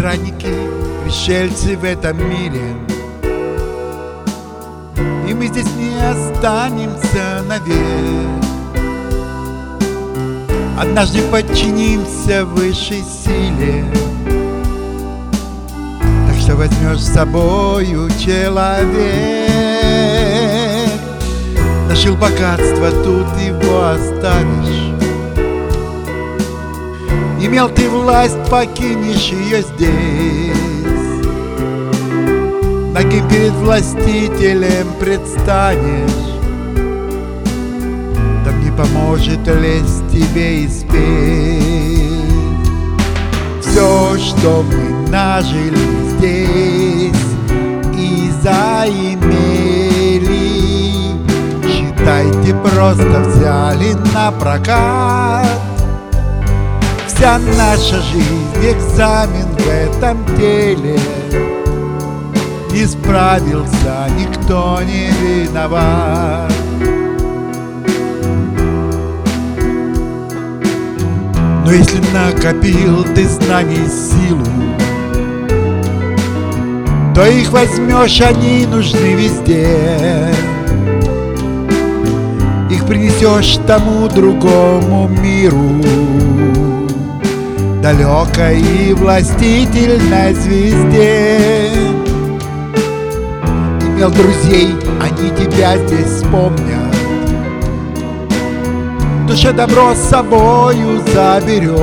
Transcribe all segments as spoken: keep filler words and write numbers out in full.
странники, пришельцы в этом мире, и мы здесь не останемся навек. Однажды подчинимся высшей силе, так что возьмешь с собою человек. Нажил богатство, тут его оставишь. Имел ты власть, покинешь ее здесь. Нагим перед властителем предстанешь. Там не поможет лезть тебе и спеть. Все, что мы нажили здесь и заимели, считайте, просто взяли на прокат. Вся наша жизнь — экзамен в этом теле. Не справился, никто не виноват. Но если накопил ты знаний силу, то их возьмешь, они нужны везде. Их принесешь тому другому миру, далекой и властительной звезде. Имел друзей, они тебя здесь вспомнят. В душе добро с собою заберешь,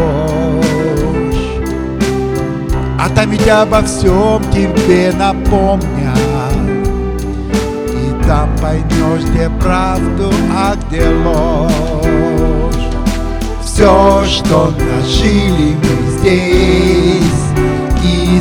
а там ведь обо всем тебе напомнят. И там поймешь, где правду, а где ложь. Все, что нажили мы здесь и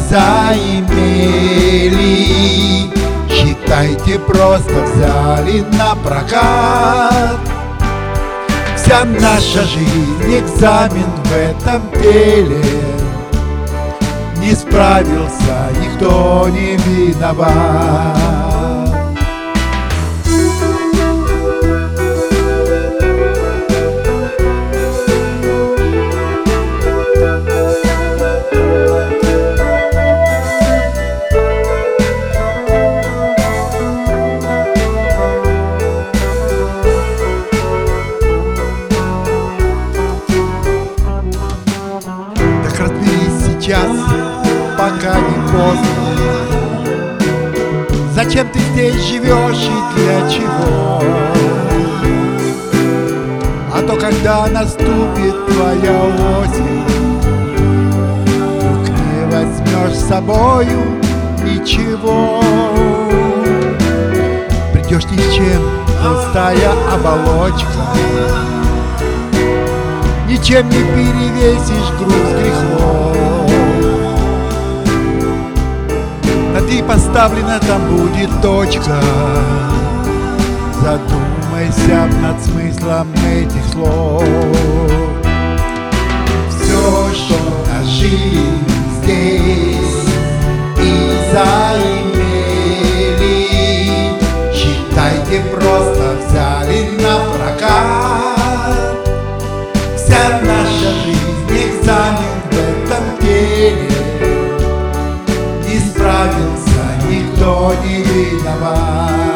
заимели, считайте, просто взяли на прокат. Вся наша жизнь — экзамен в этом теле. Не справился, никто не виноват. Сейчас, пока не поздно. Зачем ты здесь живешь и для чего? А то когда наступит твоя осень, вдруг не возьмешь с собою ничего. Придешь ни с чем, пустая оболочка. Ничем не перевесишь груз грехов. На «ты» поставлена, там будет точка. Задумайся над смыслом этих слов. Все, что нажили здесь и заимели, считайте, просто взяли на прокат. Вся наша жизнь — экзамен в этом теле. Не справился, никто не виноват.